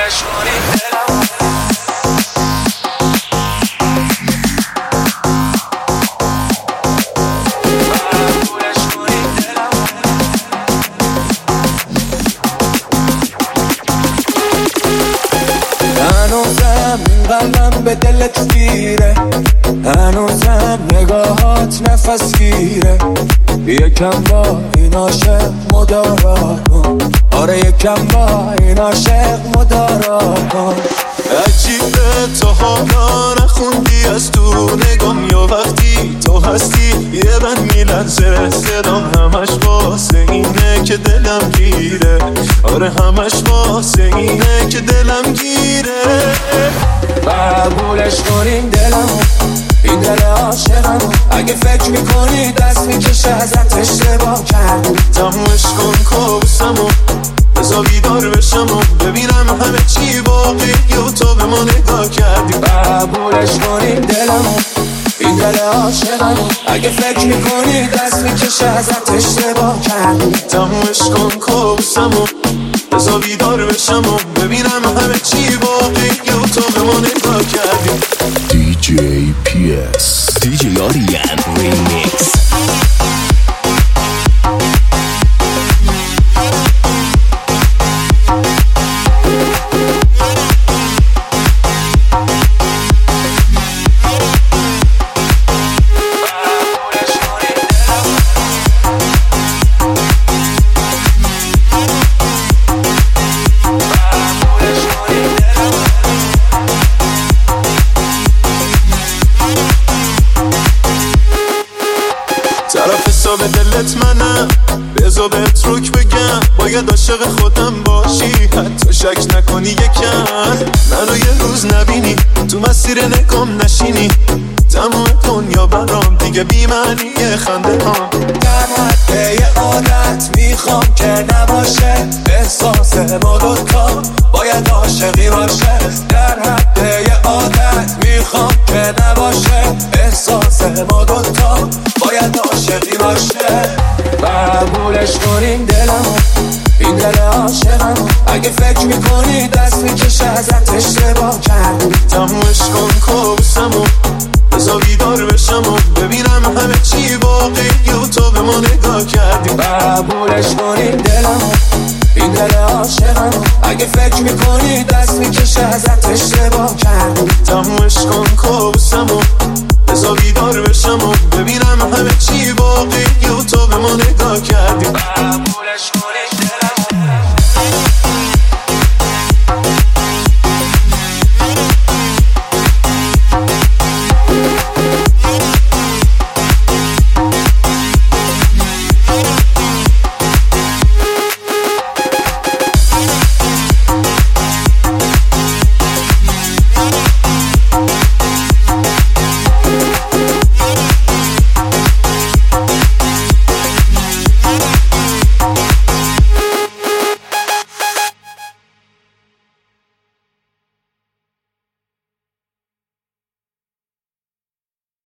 هنوزم این قلبم به دلت گیره، هنوزم نگاهات نفس گیره. یکم با این عاشق مدارا کن، آره یکم با این عاشق مدارا کن. عجیبه تو حالا نخوندی از تو نگام، یا وقتی تو هستی یه بند میلنزه صدام، همش واسه اینه که دلم گیره، آره همش واسه اینه که دلم گیره. قبولش کنین دلمو، این دل عاشقمو، اگه فکر میکنی دست میکشه ازت اشتباه کردی. تمومش کن کابوسمو، بذار بیدار بشم و ببینم همه چی واقعیه و تو به ما نگاه کردی. قبولش کنین دلمو، این دل عاشقمو، اگه فکر میکنی دست میکشه ازت اشتباه کردی. تمومش کن کابوسمو، بذار بیدار بشم و ببینم همه چی واقعیه و تو به ما نگاه کردی. DJ PS DJ Aryan Remix. طرف حساب دلت منم، بذار بهت روک بگم، باید عاشق خودم باشی، حتی شک نکنی یکم منو یه روز نبینی، تو مسیر نگام نشینی. تمام دنیا برام دیگه بی معنی خنده ها. در حد یه عادت میخوام که نباشه، احساس ما دوتا باید عاشقی باشه. در حد یه عادت میخوام که نباشه، احساس ما دوتا باید عاشقی باشه. قبولش کنین دلمو، این دل عاشقمو، اگه فکر میکنی دست میکشه ازت اشتباه کردی. تمومش کن کابوسمو، بذار بیدار بشم و ببینم همه چی واقعیه و تو به ما نگاه کردی. قبولش کنین دلمو، این دل عاشقمو، اگه فکر میکنی دست میکشه ازت اشتباه کردی. تمومش کن کابوسمو، بذار بیدار بشم و ببینم همه چی واقعیه و تو به ما نگاه کردی. قبولش کنین